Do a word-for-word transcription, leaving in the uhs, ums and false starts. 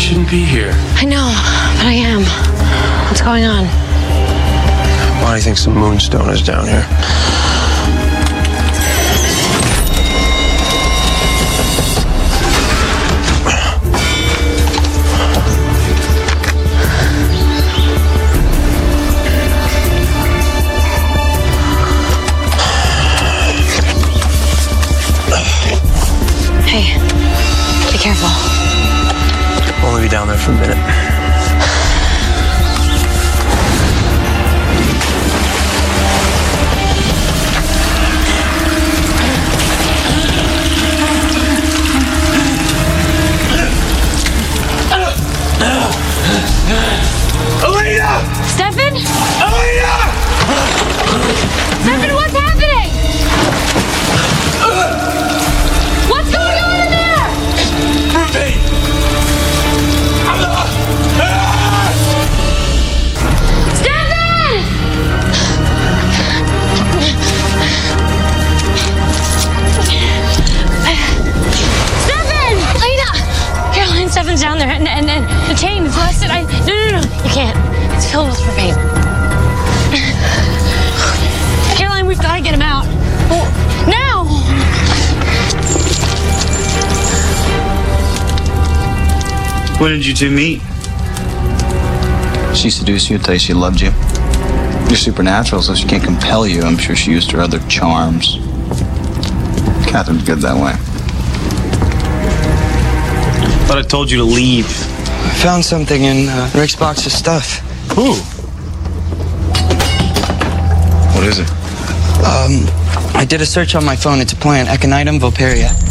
shouldn't be here. I know, but I am. What's going on? Why do you think some moonstone is down here? Hey, be careful. I'll only be down there for a minute. Elena! Stefan? Elena! Stefan, what's happening? What's going on in there? Ruby! Stefan! Stefan! Elena! Caroline, Stefan's down there, and, and, and the chain is busted. I, no, no, no, you can't. It's filled with propane. Caroline, we've got to get him out. Well, now! When did you two meet? She seduced you, tell you she loved you. You're supernatural, so she can't compel you. I'm sure she used her other charms. Catherine's good that way. Thought I told you to leave. I found something in uh, Rick's box of stuff. Who? What is it? Um, I did a search on my phone. It's a plant, Echinitum vulparia.